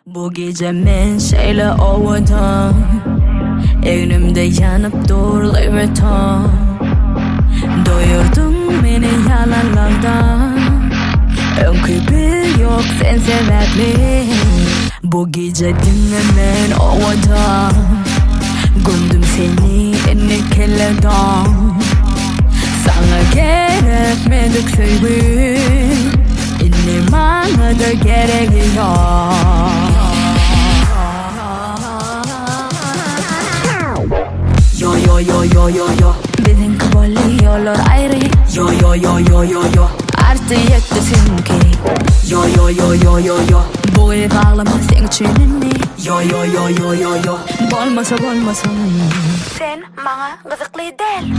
Bu gece men şeyle ovadım, elimde yanıp duruyordu. Doyurdun beni yalanlardan, önkübü yok sen sebepli. Bu gece dinlemen ovadım, gömdüm seni ennekelerden. Sana gerekmedik sevgim, İnne bana da gerekiyor. Yo yo yo yo yo yo, bizim kabalı yollar ayrı. Yo yo yo yo yo yo, artık yetti seninki. Yo yo yo yo yo yo, bu ev ağlama sen çinini. Yo yo yo yo yo yo, bolmasa bolmasa. Sen bana rızıklı değil.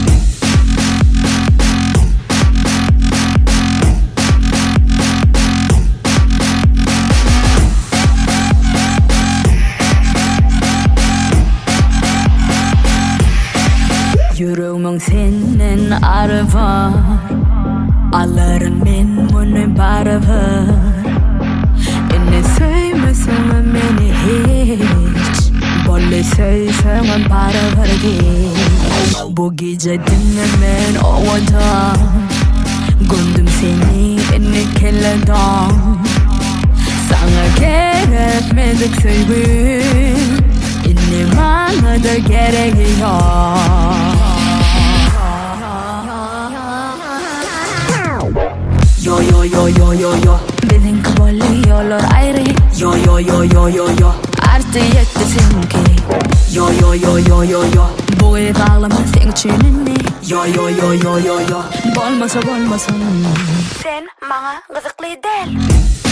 Yüreğimin senin arı var, alırın ben bunu barı var. İnne sevmesem beni hiç, böyle sevsem barı var hiç. Bu gece dinlemen ovadan, gömdüm seni ennekelerden. Sana gerekmedik sevgim, İnne bana da gerekiyor. Yo yo yo yo yo yo, bizim kabalı yollar ayrı. Yo yo yo yo yo yo, artık yetti seninki. Yo yo yo yo yo yo, bu ev ağlama sen çinini. Yo yo yo yo yo yo, bolmasa bolmasa. Sen bana rızıklı değil.